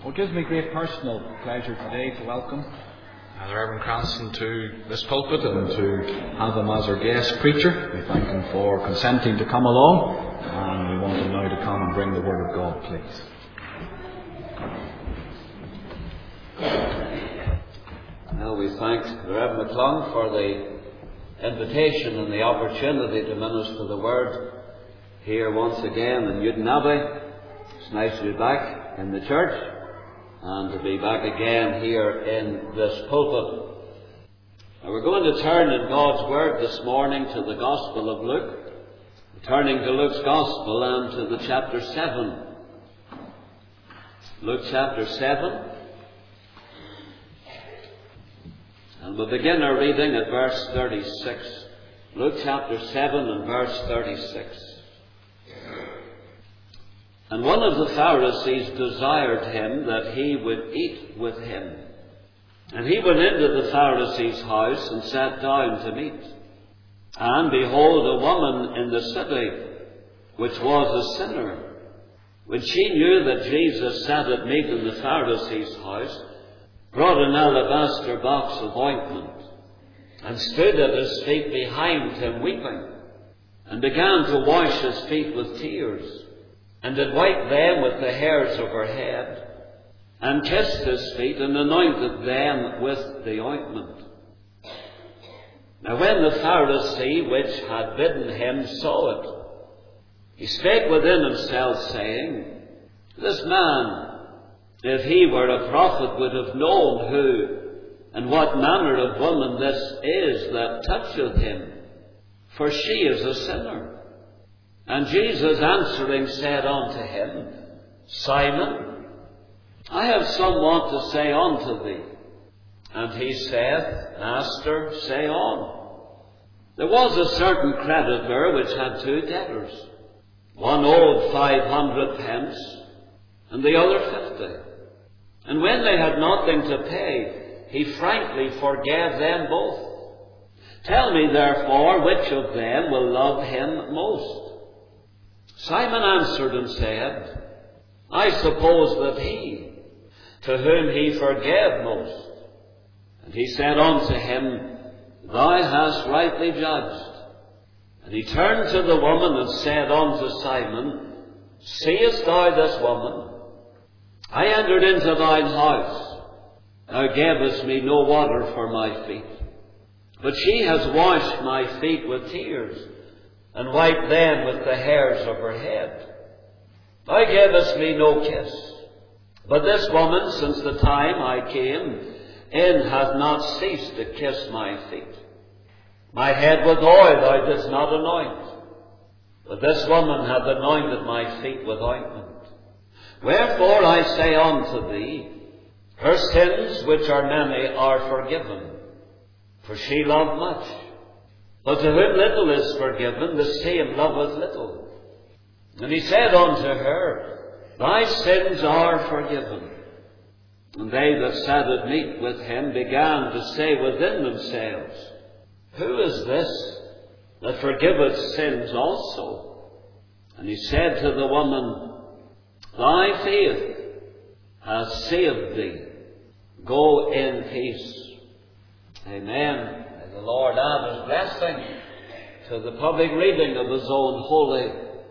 Well, it gives me great personal pleasure today to welcome the Reverend Cranston to this pulpit and to have him as our guest preacher. We thank him for consenting to come along, and we want him now to come and bring the Word of God, please. Well, we thank the Reverend McClung for the invitation and the opportunity to minister the Word here once again in Newton Abbey. It's nice to be back in the church and to be back again here in this pulpit. Now, we're going to turn in God's Word this morning to the Gospel of Luke, turning to Luke's Gospel and to the chapter 7. Luke chapter 7. And we'll begin our reading at verse 36. Luke chapter 7 and verse 36. And one of the Pharisees desired him that he would eat with him. And he went into the Pharisee's house and sat down to meat. And behold, a woman in the city, which was a sinner, when she knew that Jesus sat at meat in the Pharisee's house, brought an alabaster box of ointment, and stood at his feet behind him weeping, and began to wash his feet with tears, and did wipe them with the hairs of her head, and kissed his feet, and anointed them with the ointment. Now when the Pharisee which had bidden him saw it, he spake within himself, saying, This man, if he were a prophet, would have known who and what manner of woman this is that toucheth him, for she is a sinner. And Jesus answering said unto him, Simon, I have somewhat to say unto thee. And he said, Master, say on. There was a certain creditor which had two debtors. One owed 500 pence, and the other 50. And when they had nothing to pay, he frankly forgave them both. Tell me therefore, which of them will love him most? Simon answered and said, I suppose that he, to whom he forgave most. And he said unto him, Thou hast rightly judged. And he turned to the woman and said unto Simon, Seest thou this woman? I entered into thine house. Thou gavest me no water for my feet, but she has washed my feet with tears, and wiped them with the hairs of her head. Thou gavest me no kiss, but this woman, since the time I came in, hath not ceased to kiss my feet. My head with oil thou didst not anoint, but this woman hath anointed my feet with ointment. Wherefore I say unto thee, her sins, which are many, are forgiven, for she loved much. But to whom little is forgiven, the same loveth little. And he said unto her, Thy sins are forgiven. And they that sat at meat with him began to say within themselves, Who is this that forgiveth sins also? And he said to the woman, Thy faith hath saved thee. Go in peace. Amen. May the Lord add his blessing to the public reading of his own holy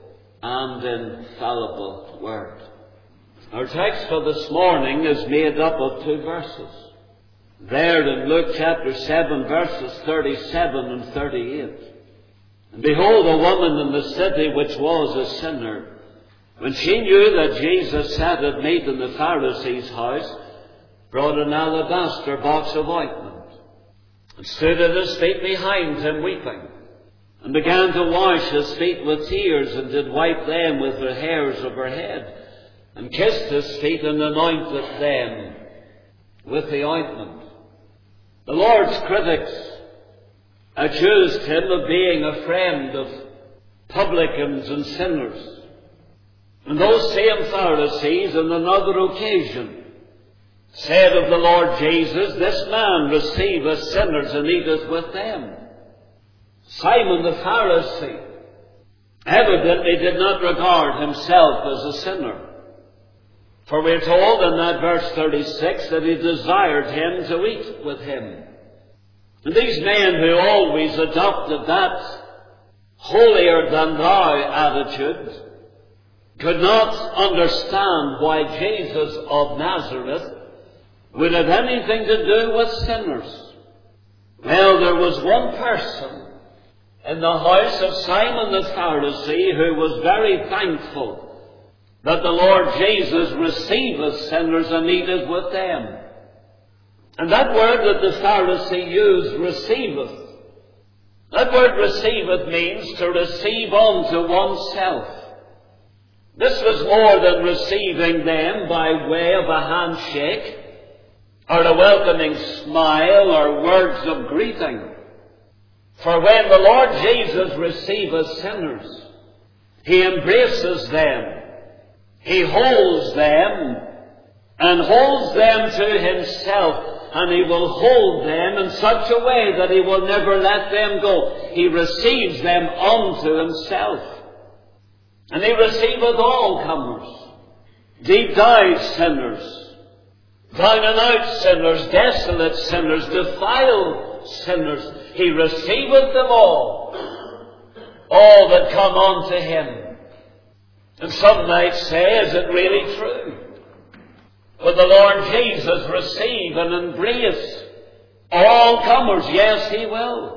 and infallible word. Our text for this morning is made up of two verses. There in Luke chapter 7, verses 37 and 38. And behold, a woman in the city which was a sinner, when she knew that Jesus sat at meat in the Pharisee's house, brought an alabaster box of ointment, and stood at his feet behind him weeping, and began to wash his feet with tears, and did wipe them with the hairs of her head, and kissed his feet, and anointed them with the ointment. The Lord's critics accused him of being a friend of publicans and sinners. And those same Pharisees on another occasion said of the Lord Jesus, This man receiveth sinners and eateth with them. Simon the Pharisee evidently did not regard himself as a sinner. For we're told in that verse 36 that he desired him to eat with him. And these men who always adopted that holier than thou attitude could not understand why Jesus of Nazareth would have anything to do with sinners. Well, there was one person in the house of Simon the Pharisee who was very thankful that the Lord Jesus receiveth sinners and eateth with them. And that word that the Pharisee used, receiveth, that word receiveth means to receive unto oneself. This was more than receiving them by way of a handshake or a welcoming smile or words of greeting. For when the Lord Jesus receiveth sinners, he embraces them, he holds them, and holds them to himself, and he will hold them in such a way that he will never let them go. He receives them unto himself. And he receiveth all comers, deep dyed sinners, down and out sinners, desolate sinners, defiled sinners. He receiveth them all that come unto him. And some might say, is it really true? Will the Lord Jesus receive and embrace all comers? Yes, he will.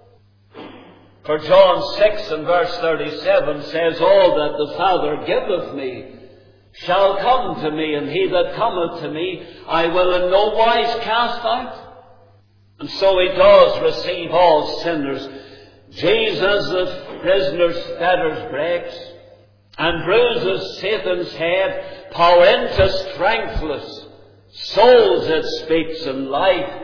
For John 6 and verse 37 says, all that the Father giveth me shall come to me, and he that cometh to me I will in no wise cast out. And so he does receive all sinners. Jesus, the prisoner's fetters breaks, and bruises Satan's head, power into strengthless souls it speaks, and life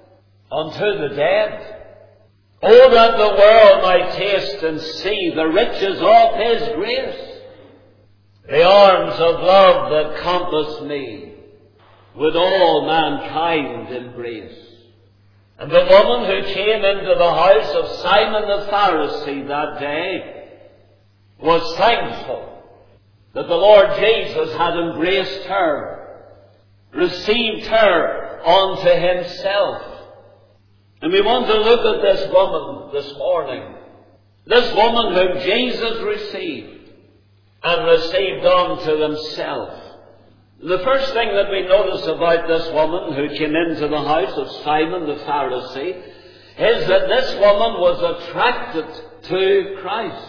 unto the dead. Oh, that the world might taste and see the riches of his grace. The arms of love that compass me would all mankind embrace. And the woman who came into the house of Simon the Pharisee that day was thankful that the Lord Jesus had embraced her, received her unto himself. And we want to look at this woman this morning. This woman whom Jesus received and received unto himself. The first thing that we notice about this woman who came into the house of Simon the Pharisee is that this woman was attracted to Christ.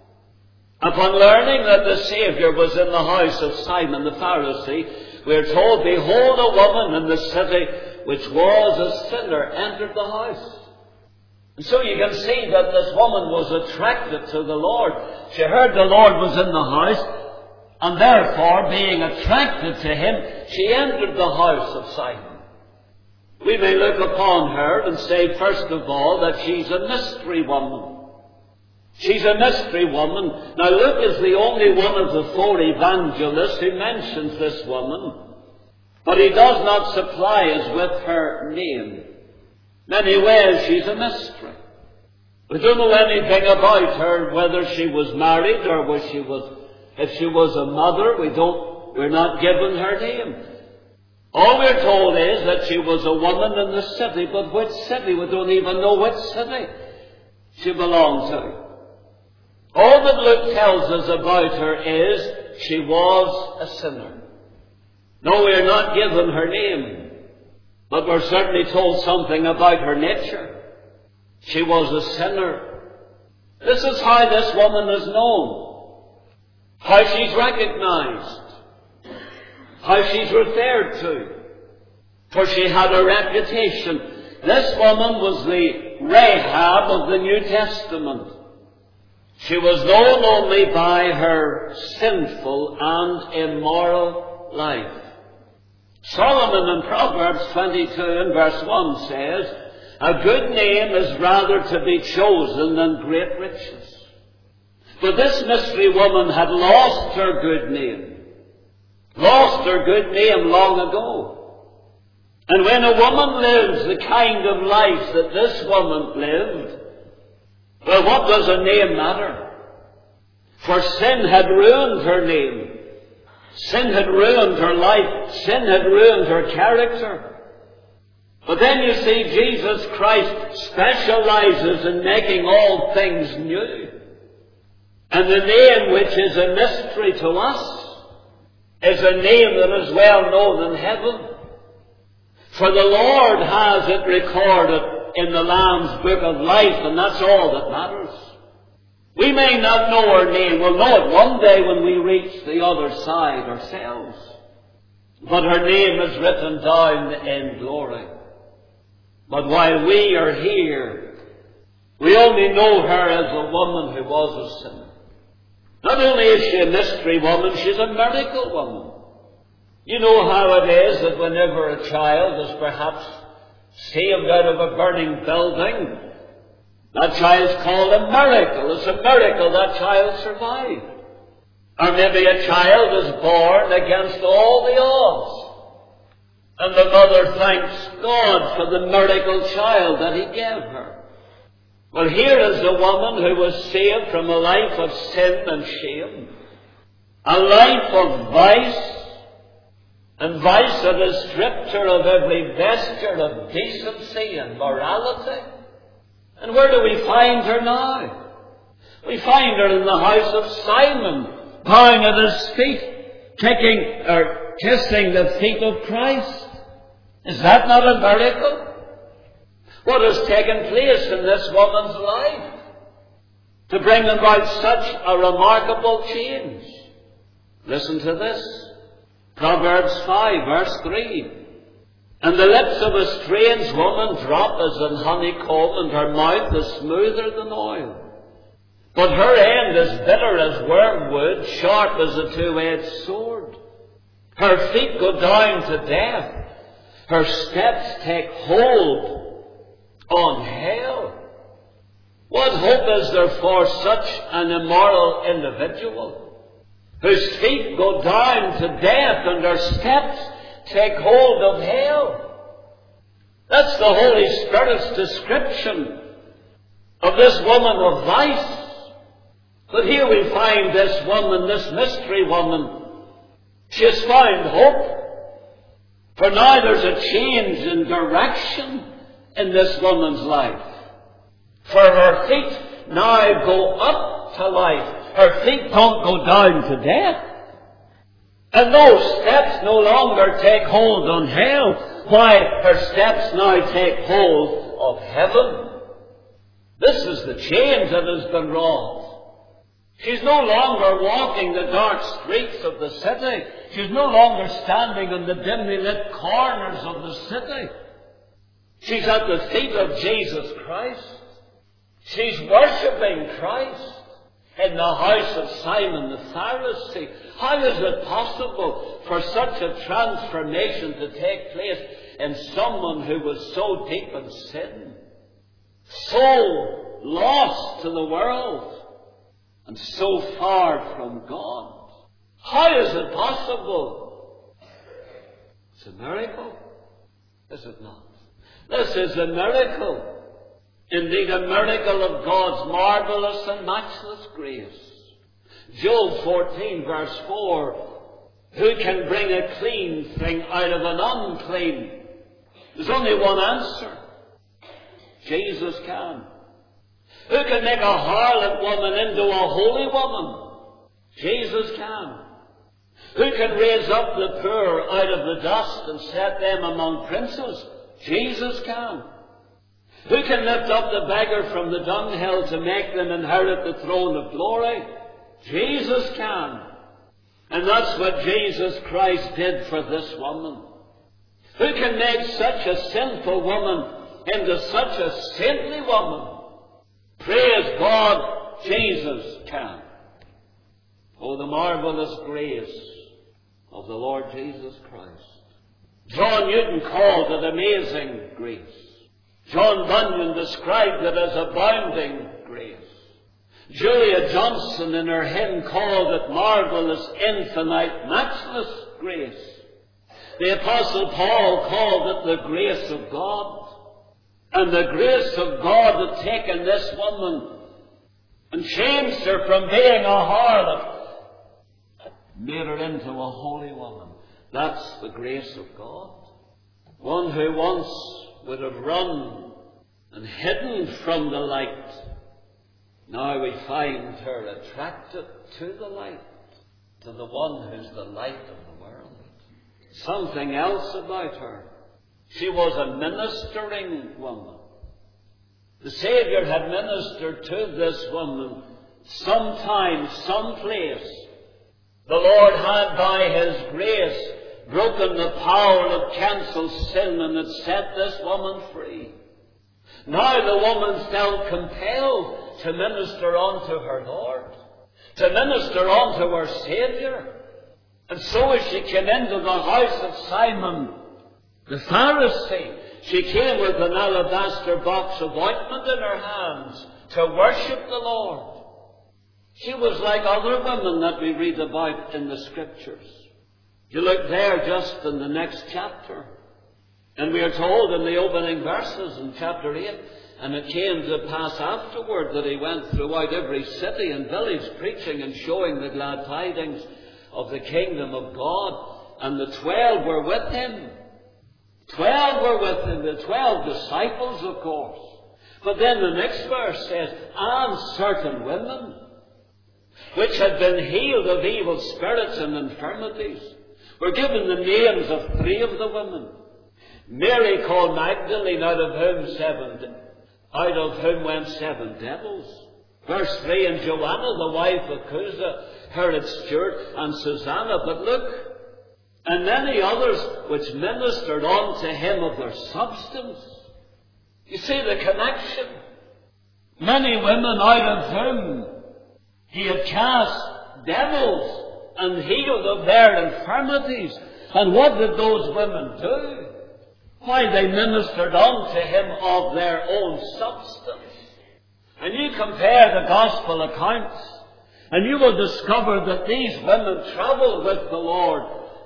Upon learning that the Saviour was in the house of Simon the Pharisee, we are told, behold, a woman in the city which was a sinner entered the house. And so you can see that this woman was attracted to the Lord. She heard the Lord was in the house, and therefore, being attracted to him, she entered the house of Simon. We may look upon her and say, first of all, that she's a mystery woman. She's a mystery woman. Now Luke is the only one of the four evangelists who mentions this woman, but he does not supply us with her name. In many ways, she's a mystery. We don't know anything about her, whether she was married or if she was a mother. We're not given her name. All we're told is that she was a woman in the city, but which city? We don't even know which city she belonged to. All that Luke tells us about her is she was a sinner. No, we are not given her name, but we're certainly told something about her nature. She was a sinner. This is how this woman is known, how she's recognized, how she's referred to, for she had a reputation. This woman was the Rahab of the New Testament. She was known only by her sinful and immoral life. Solomon in Proverbs 22 and verse 1 says, a good name is rather to be chosen than great riches. But this mystery woman had lost her good name. Lost her good name long ago. And when a woman lives the kind of life that this woman lived, well, what does a name matter? For sin had ruined her name. Sin had ruined her life. Sin had ruined her character. But then you see, Jesus Christ specializes in making all things new. And the name which is a mystery to us is a name that is well known in heaven. For the Lord has it recorded in the Lamb's book of life, and that's all that matters. We may not know our name. We'll know it one day when we reach the other side ourselves. But her name is written down in glory. But while we are here, we only know her as a woman who was a sinner. Not only is she a mystery woman, she's a miracle woman. You know how it is that whenever a child is perhaps saved out of a burning building, that child's called a miracle. It's a miracle that child survived. Or maybe a child is born against all the odds, and the mother thanks God for the miracle child that He gave her. Well, here is a woman who was saved from a life of sin and shame, a life of vice, and vice that has stripped her of every vesture of decency and morality. And where do we find her now? We find her in the house of Simon, bowing at His feet, kissing the feet of Christ. Is that not a miracle? What has taken place in this woman's life to bring about such a remarkable change? Listen to this. Proverbs 5, verse 3. And the lips of a strange woman drop as in honeycomb, and her mouth is smoother than oil. But her end is bitter as wormwood, sharp as a two-edged sword. Her feet go down to death. Her steps take hold on hell. What hope is there for such an immoral individual, whose feet go down to death and her steps take hold of hell? That's the Holy Spirit's description of this woman of vice. But here we find this woman, this mystery woman. She has found hope. For now there's a change in direction in this woman's life. For her feet now go up to life. Her feet don't go down to death. And those steps no longer take hold on hell. Why, her steps now take hold of heaven. This is the change that has been wrought. She's no longer walking the dark streets of the city. She's no longer standing in the dimly lit corners of the city. She's at the feet of Jesus Christ. She's worshipping Christ in the house of Simon the Pharisee. How is it possible for such a transformation to take place in someone who was so deep in sin, so lost to the world, and so far from God? How is it possible? It's a miracle, is it not? This is a miracle. Indeed, a miracle of God's marvelous and matchless grace. Job 14, verse 4. Who can bring a clean thing out of an unclean? There's only one answer. Jesus can. Who can make a harlot woman into a holy woman? Jesus can. Who can raise up the poor out of the dust and set them among princes? Jesus can. Who can lift up the beggar from the dunghill to make them inherit the throne of glory? Jesus can. And that's what Jesus Christ did for this woman. Who can make such a sinful woman into such a saintly woman? Praise God, Jesus can. Oh, the marvelous grace of the Lord Jesus Christ. John Newton called it amazing grace. John Bunyan described it as abounding grace. Julia Johnson in her hymn called it marvelous, infinite, matchless grace. The Apostle Paul called it the grace of God. And the grace of God had taken this woman and changed her from being a harlot made her into a holy woman. That's the grace of God. One who once would have run and hidden from the light, now we find her attracted to the light, to the one who's the light of the world. Something else about her. She was a ministering woman. The Saviour had ministered to this woman sometime, someplace. The Lord had by His grace broken the power of cancelled sin and had set this woman free. Now the woman felt compelled to minister unto her Lord, to minister unto her Saviour. And so as she came into the house of Simon the Pharisee, she came with an alabaster box of ointment in her hands to worship the Lord. She was like other women that we read about in the Scriptures. You look there just in the next chapter, and we are told in the opening verses in chapter 8, and it came to pass afterward that he went throughout every city and village preaching and showing the glad tidings of the kingdom of God. And the 12 were with him. 12 were with him, the 12 disciples, of course. But then the next verse says, and certain women, which had been healed of evil spirits and infirmities, were given the names of 3 of the women. Mary called Magdalene, out of whom went 7 devils. Verse 3, and Joanna, the wife of Chuza, Herod's steward, and Susanna. But look, and many others which ministered unto him of their substance. You see the connection. Many women out of whom he had cast devils and healed of their infirmities. And what did those women do? Why, they ministered unto him of their own substance. And you compare the gospel accounts, and you will discover that these women traveled with the Lord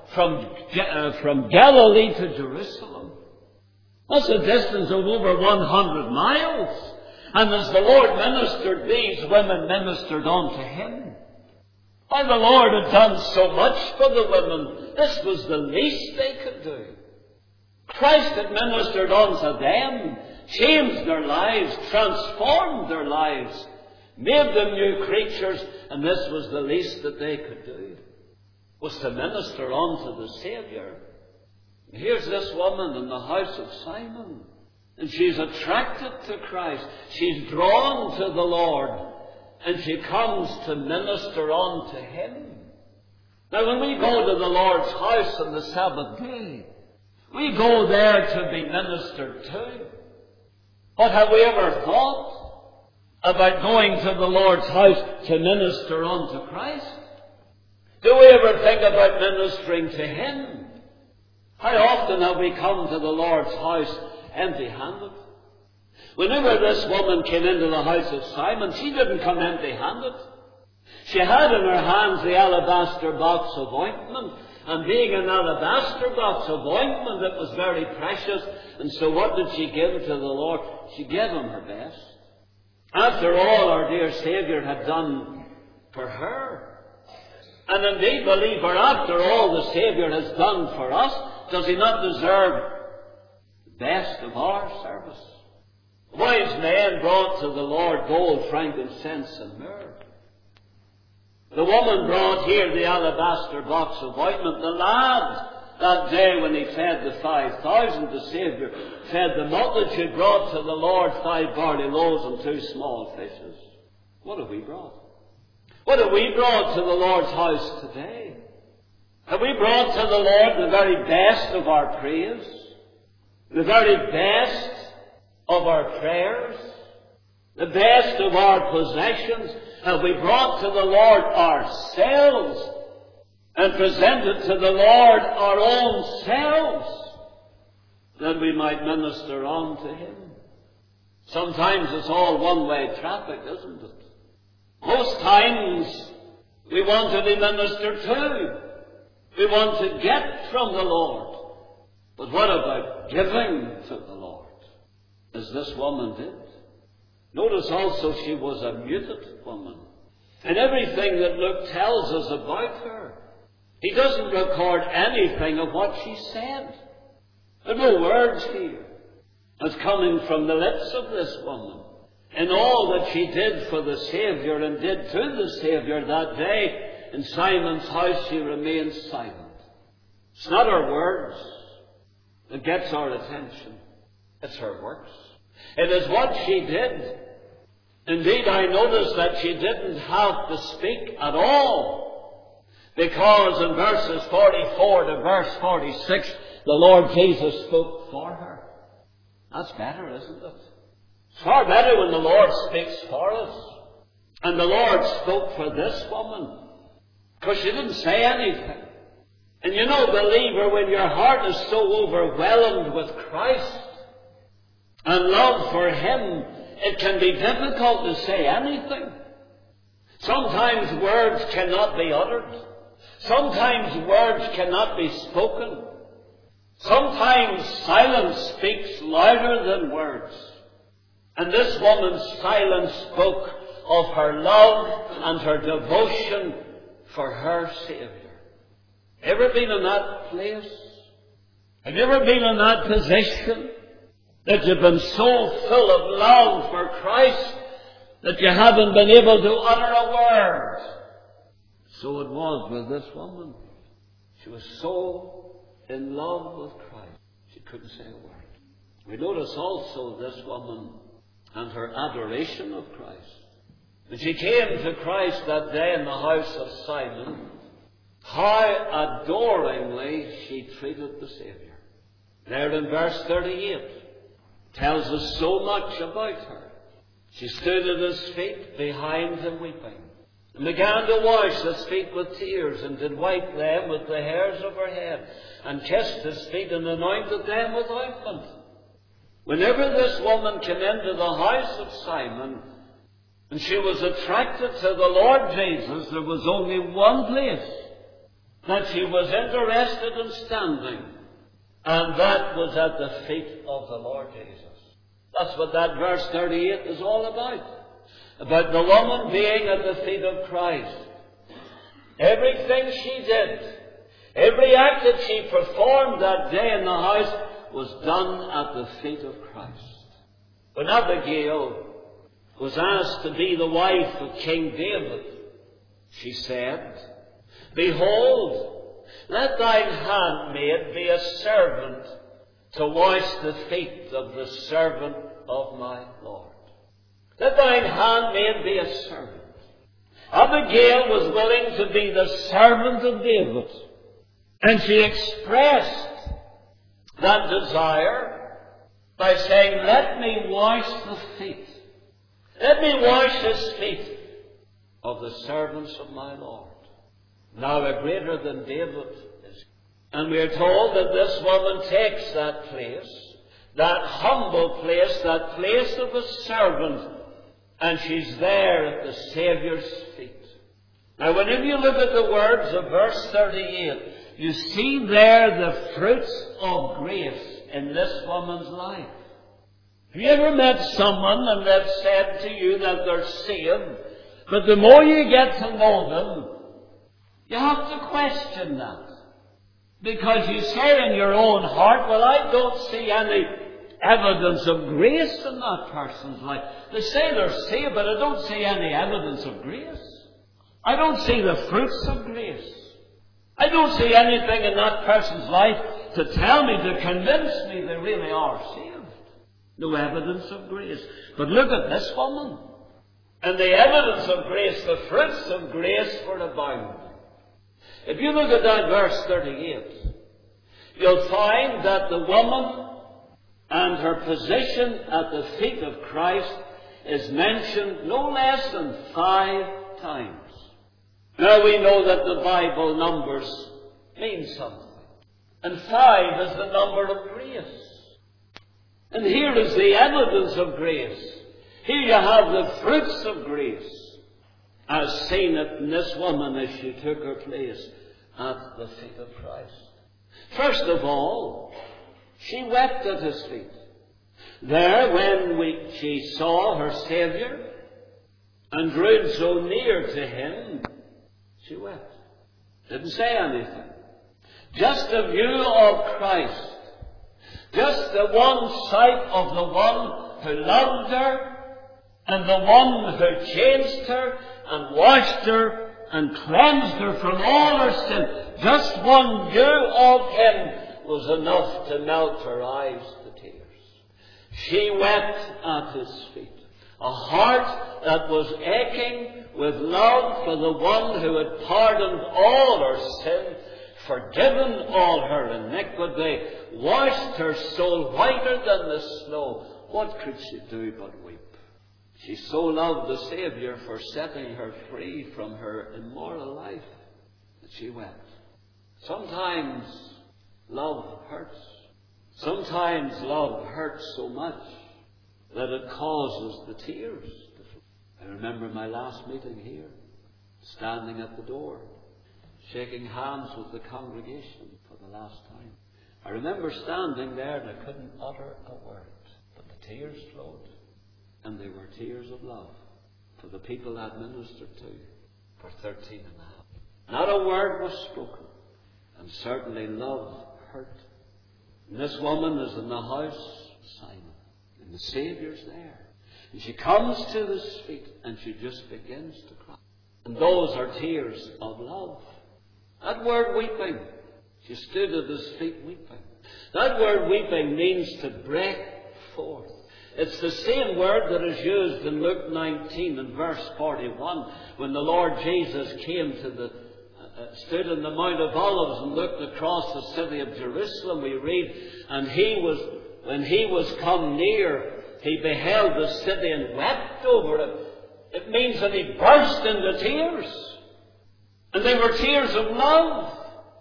from Galilee to Jerusalem. That's a distance of over 100 miles. And as the Lord ministered, these women ministered unto him. Why, the Lord had done so much for the women. This was the least they could do. Christ had ministered unto them, changed their lives, transformed their lives, made them new creatures, and this was the least that they could do, was to minister unto the Saviour. And here's this woman in the house of Simon, and she's attracted to Christ. She's drawn to the Lord, and she comes to minister unto him. Now, when we go to the Lord's house on the Sabbath day, we go there to be ministered to. But have we ever thought about going to the Lord's house to minister unto Christ? Do we ever think about ministering to him? How often have we come to the Lord's house empty-handed? Whenever this woman came into the house of Simon, she didn't come empty-handed. She had in her hands the alabaster box of ointment, and being an alabaster box of ointment, it was very precious. And so what did she give to the Lord? She gave him her best. After all, our dear Saviour had done for her. And indeed, believer, after all the Saviour has done for us, does he not deserve the best of our service? Wise men brought to the Lord gold, frankincense, and myrrh. The woman brought here the alabaster box of ointment. The lad, that day when he fed the 5,000, the Saviour fed the multitude, brought to the Lord 5 barley loaves and 2 small fishes. What have we brought? What have we brought to the Lord's house today? Have we brought to the Lord the very best of our praise? The very best of our prayers? The best of our possessions? Have we brought to the Lord ourselves and presented to the Lord our own selves that we might minister unto him? Sometimes it's all one-way traffic, isn't it? Most times we want to be ministered to. We want to get from the Lord. But what about giving to the Lord, as this woman did? Notice also she was a muted woman. And everything that Luke tells us about her He doesn't record anything of what she said. There are no words here as coming from the lips of this woman. In all that she did for the Saviour and did to the Saviour that day in Simon's house, she remained silent. It's not her words that gets our attention. It's her works. It is what she did. Indeed, I noticed that she didn't have to speak at all, because in verses 44 to verse 46, the Lord Jesus spoke for her. That's better, isn't it? It's far better when the Lord speaks for us. And the Lord spoke for this woman, because she didn't say anything. And you know, believer, when your heart is so overwhelmed with Christ and love for Him, it can be difficult to say anything. Sometimes words cannot be uttered. Sometimes words cannot be spoken. Sometimes silence speaks louder than words. And this woman's silence spoke of her love and her devotion for her Saviour. Ever been in that place? Have you ever been in that position that you've been so full of love for Christ that you haven't been able to utter a word? So it was with this woman. She was so in love with Christ, she couldn't say a word. We notice also this woman and her adoration of Christ. When she came to Christ that day in the house of Simon, how adoringly she treated the Saviour. There in verse 38 tells us so much about her. She stood at His feet behind Him weeping, and began to wash His feet with tears, and did wipe them with the hairs of her head, and kissed His feet, and anointed them with ointment. Whenever this woman came into the house of Simon, and she was attracted to the Lord Jesus, there was only one place that she was interested in standing, and that was at the feet of the Lord Jesus. That's what that verse 38 is all about the woman being at the feet of Christ. Everything she did, every act that she performed that day in the house was done at the feet of Christ. When Abigail was asked to be the wife of King David, she said, "Behold, let thine handmaid be a servant to wash the feet of the servant of my Lord." Let thine handmaid be a servant. Abigail was willing to be the servant of David, and she expressed that desire by saying, "Let me wash the feet. Let me wash His feet of the servants of my Lord." Now a greater than David is. And we are told that this woman takes that place, that humble place, that place of a servant, and she's there at the Saviour's feet. Now whenever you look at the words of verse 38, you see there the fruits of grace in this woman's life. Have you ever met someone and they've said to you that they're saved, but the more you get to know them, you have to question that. Because you say in your own heart, well, I don't see any evidence of grace in that person's life. They say they're saved, but I don't see any evidence of grace. I don't see the fruits of grace. I don't see anything in that person's life to tell me, to convince me they really are saved. No evidence of grace. But look at this woman. And the evidence of grace, the fruits of grace were abounding. If you look at that verse 38, you'll find that the woman and her position at the feet of Christ is mentioned no less than 5 times. Now we know that the Bible numbers mean something. And 5 is the number of grace. And here is the evidence of grace. Here you have the fruits of grace, as seen in this woman as she took her place at the feet of Christ. First of all, she wept at His feet. There, when she saw her Saviour and drew so near to Him, she wept. Didn't say anything. Just a view of Christ. Just the one sight of the one who loved her and the one who changed her and washed her and cleansed her from all her sin. Just one view of him was enough to melt her eyes to tears. She wept at his feet. A heart that was aching with love for the one who had pardoned all her sin, forgiven all her iniquity, washed her soul whiter than the snow. What could she do but weep? She so loved the Saviour for setting her free from her immoral life that she wept. Sometimes love hurts. Sometimes love hurts so much that it causes the tears to flow. I remember my last meeting here, standing at the door, shaking hands with the congregation for the last time. I remember standing there and I couldn't utter a word, but the tears flowed, and they were tears of love for the people I'd ministered to for 13 and a half. Not a word was spoken, and certainly love hurt. And this woman is in the house of Simon, and the Saviour's there. And she comes to his feet and she just begins to cry. And those are tears of love. That word weeping, she stood at his feet weeping. That word weeping means to break forth. It's the same word that is used in Luke 19 and verse 41 when the Lord Jesus came to the stood in the Mount of Olives and looked across the city of Jerusalem. We read, and when he was come near, he beheld the city and wept over it. It means that he burst into tears. And they were tears of love.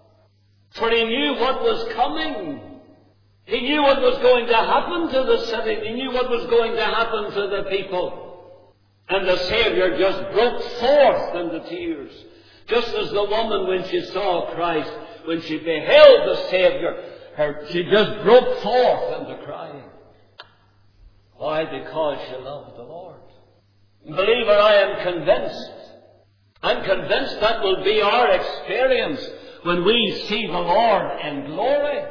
For he knew what was coming. He knew what was going to happen to the city. He knew what was going to happen to the people. And the Saviour just broke forth into tears. Just as the woman, when she saw Christ, when she beheld the Saviour, she just broke forth into crying. Why? Because she loved the Lord. Believer, I am convinced. I'm convinced that will be our experience when we see the Lord in glory.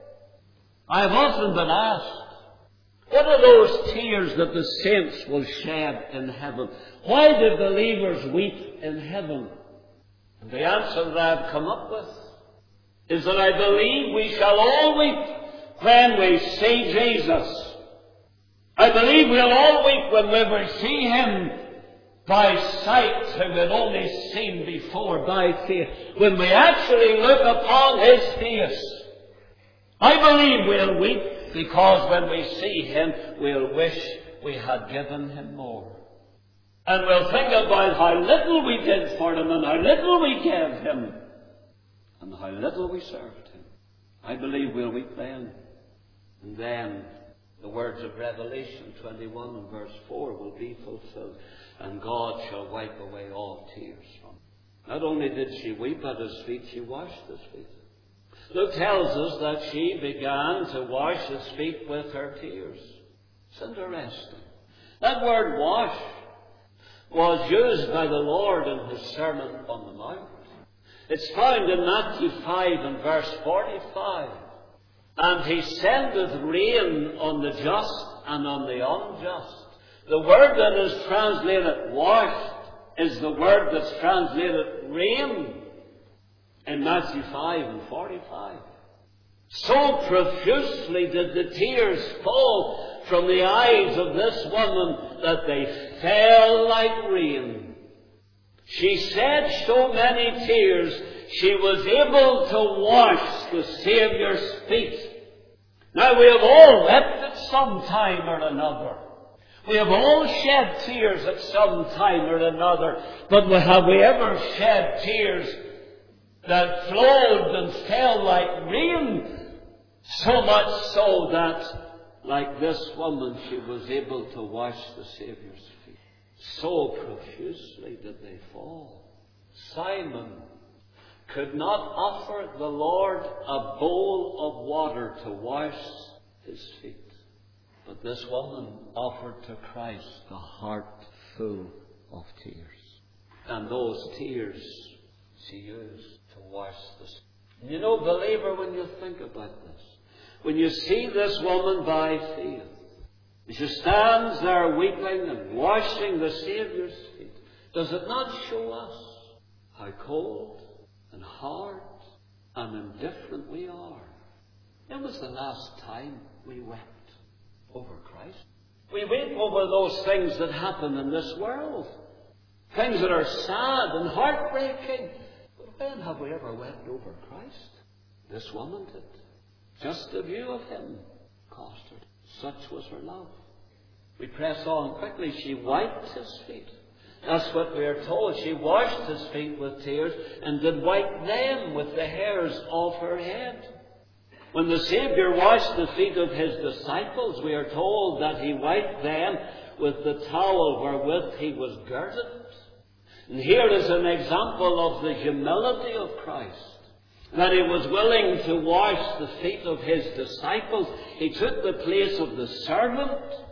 I have often been asked, what are those tears that the saints will shed in heaven? Why do believers weep in heaven? And the answer that I've come up with is that I believe we shall all weep when we see Jesus. I believe we'll all weep when we see him by sight, whom we'd only seen before by faith. When we actually look upon his face, I believe we'll weep because when we see him, we'll wish we had given him more. And we'll think about how little we did for him and how little we gave him and how little we served him. I believe we'll weep then. And then the words of Revelation 21 and verse 4 will be fulfilled. And God shall wipe away all tears from him. Not only did she weep at his feet, she washed his feet. Luke tells us that she began to wash his feet with her tears. It's interesting. That word wash was used by the Lord in his Sermon on the Mount. It's found in Matthew 5 and verse 45. And he sendeth rain on the just and on the unjust. The word that is translated washed is the word that's translated rain in Matthew 5 and 45. So profusely did the tears fall from the eyes of this woman that they fell like rain. She shed so many tears, she was able to wash the Saviour's feet. Now we have all wept at some time or another. We have all shed tears at some time or another. But have we ever shed tears that flowed and fell like rain? So much so that, like this woman, she was able to wash the Saviour's feet. So profusely did they fall. Simon could not offer the Lord a bowl of water to wash his feet. But this woman offered to Christ a heart full of tears. And those tears she used to wash the sin. And you know, believer, when you think about this, when you see this woman by faith, as she stands there weeping and washing the Saviour's feet, does it not show us how cold and hard and indifferent we are? When was the last time we wept over Christ? We weep over those things that happen in this world, things that are sad and heartbreaking. But when have we ever wept over Christ? This woman did. Just the view of him cost her. Such was her love. We press on quickly. She wiped his feet. That's what we are told. She washed his feet with tears and did wipe them with the hairs of her head. When the Saviour washed the feet of his disciples, we are told that he wiped them with the towel wherewith he was girded. And here is an example of the humility of Christ, that he was willing to wash the feet of his disciples. He took the place of the servant,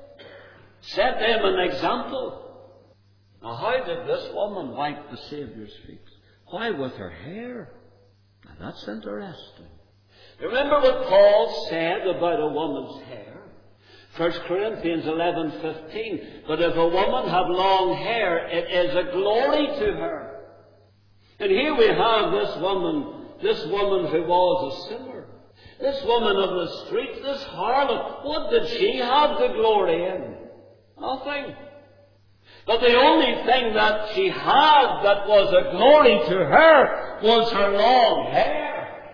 set them an example. Now, how did this woman wipe the Saviour's feet? Why, with her hair? Now, that's interesting. Remember what Paul said about a woman's hair? 1 Corinthians 11:15. But if a woman have long hair, it is a glory to her. And here we have this woman who was a sinner. This woman of the street, this harlot. What did she have the glory in? Nothing. But the only thing that she had that was a glory to her was her long hair.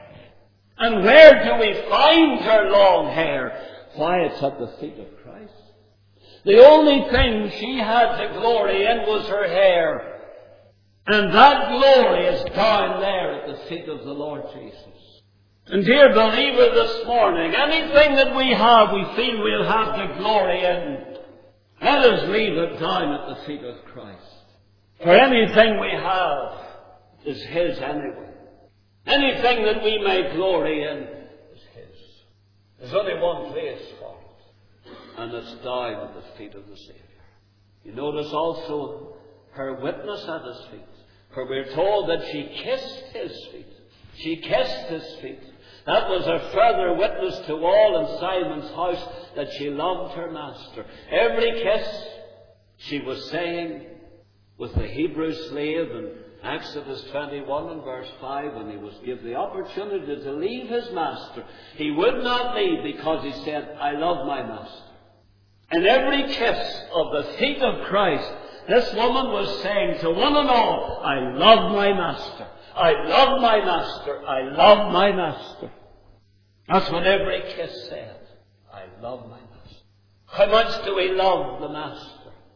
And where do we find her long hair? Why, it's at the feet of Christ. The only thing she had to glory in was her hair. And that glory is down there at the feet of the Lord Jesus. And dear believer, this morning, anything that we have, we feel we'll have the glory in, let us leave it down at the feet of Christ. For anything we have is his anyway. Anything that we may glory in is his. There's only one place for it, and it's down at the feet of the Saviour. You notice also her witness at his feet. For we're told that she kissed his feet. She kissed his feet. That was a further witness to all in Simon's house that she loved her master. Every kiss she was saying with the Hebrew slave in Exodus 21 and verse 5, when he was given the opportunity to leave his master, he would not leave because he said, I love my master. And every kiss of the feet of Christ, this woman was saying to one and all, I love my master. I love my master. I love my master. That's what every kiss said. I love my master. How much do we love the master?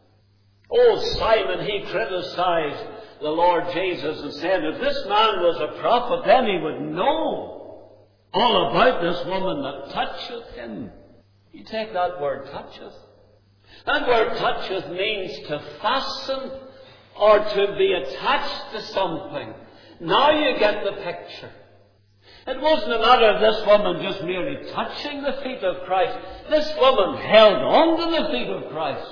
Oh, Simon, he criticized the Lord Jesus and said, if this man was a prophet, then he would know all about this woman that toucheth him. You take that word, toucheth. That word toucheth means to fasten or to be attached to something. Now you get the picture. It wasn't a matter of this woman just merely touching the feet of Christ. This woman held on to the feet of Christ.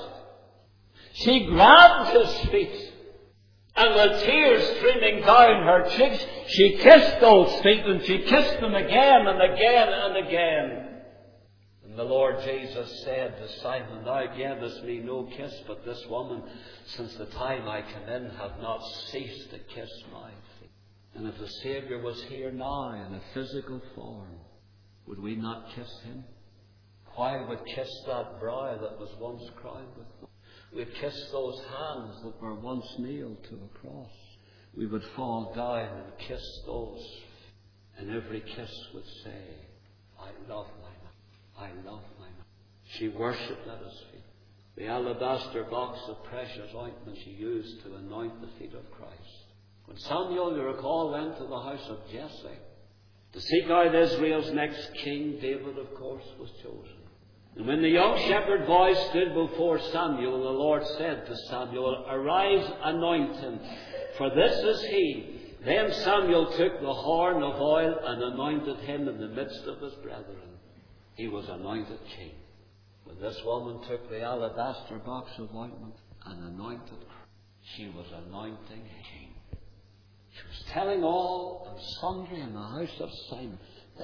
She grabbed his feet. And with tears streaming down her cheeks, she kissed those feet, and she kissed them again and again and again. And the Lord Jesus said to Simon, Thou gavest me no kiss, but this woman, since the time I came in, hath not ceased to kiss my feet. And if the Saviour was here now in a physical form, would we not kiss him? Why would kiss that brow that was once crowned with thorns? We'd kiss those hands that were once nailed to a cross. We would fall down and kiss those, and every kiss would say, I love my man. I love my man. She worshipped at his feet. The alabaster box of precious ointment she used to anoint the feet of Christ. When Samuel, you recall, went to the house of Jesse to seek out Israel's next king, David, of course, was chosen. And when the young shepherd boy stood before Samuel, the Lord said to Samuel, Arise, anoint him, for this is he. Then Samuel took the horn of oil and anointed him in the midst of his brethren. He was anointed king. When this woman took the alabaster box of ointment and anointed her, she was anointing king. She was telling all and sundry in the house of Simon,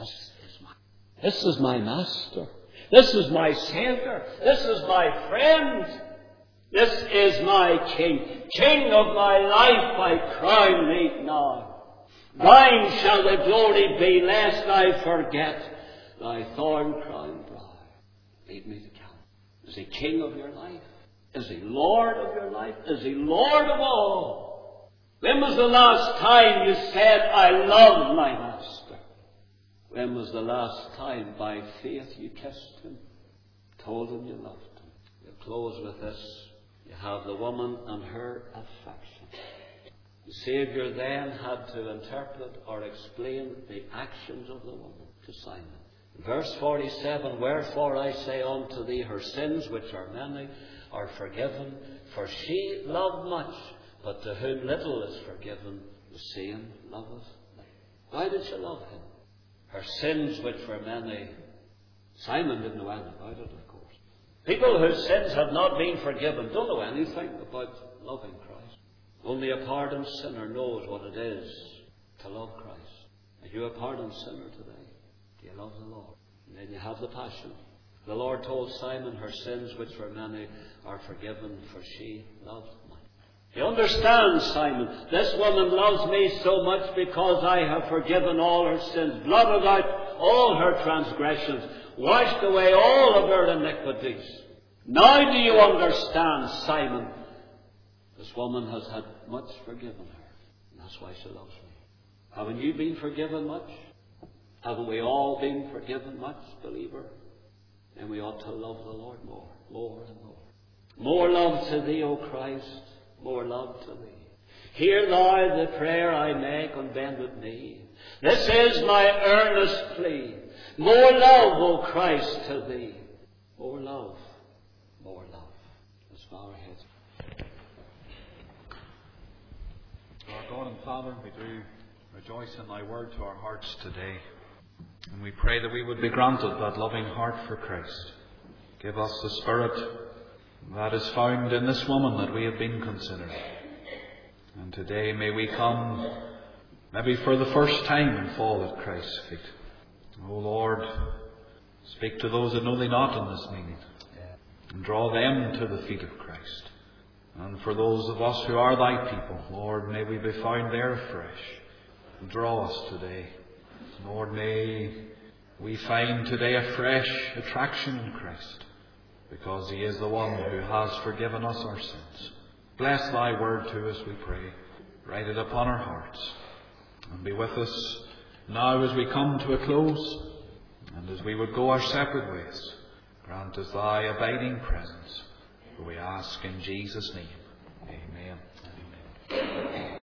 this is my master. This is my Saviour. This is my friend. This is my King. King of my life, I crown thee now. Thine shall the glory be, lest I forget thy thorn-crowned brow. Lead me to Calvary. Is he King of your life? Is he Lord of your life? Is he Lord of all? When was the last time you said, I love my master? When was the last time by faith you kissed him, told him you loved him? We'll close with this. You have the woman and her affection. The Saviour then had to interpret or explain the actions of the woman to Simon. Verse 47, wherefore I say unto thee, her sins, which are many, are forgiven, for she loved much, but to whom little is forgiven, the same loveth little. Why did she love him? Her sins, which were many. Simon didn't know anything about it, of course. People whose sins have not been forgiven don't know anything about loving Christ. Only a pardoned sinner knows what it is to love Christ. Are you a pardoned sinner today? Do you love the Lord? And then you have the passion. The Lord told Simon, her sins, which were many, are forgiven, for she loved much. You understand, Simon, this woman loves me so much because I have forgiven all her sins, blotted out all her transgressions, washed away all of her iniquities. Now do you understand, Simon? This woman has had much forgiven her, and that's why she loves me. Haven't you been forgiven much? Haven't we all been forgiven much, believer? And we ought to love the Lord more and more. More love to thee, O Christ, more love to thee. Hear thou the prayer I make on bended knee. This is my earnest plea. More love, O Christ, to thee. More love, more love. Let's bow our heads. Our God and Father, we do rejoice in thy word to our hearts today. And we pray that we would be granted that loving heart for Christ. Give us the Spirit that is found in this woman that we have been considering. And today may we come, maybe for the first time, and fall at Christ's feet. O Lord, speak to those that know thee not in this meeting, and draw them to the feet of Christ. And for those of us who are thy people, Lord, may we be found there afresh. And draw us today. Lord, may we find today a fresh attraction in Christ, because he is the one who has forgiven us our sins. Bless thy word to us, we pray. Write it upon our hearts. And be with us now as we come to a close, and as we would go our separate ways. Grant us thy abiding presence, for we ask in Jesus' name.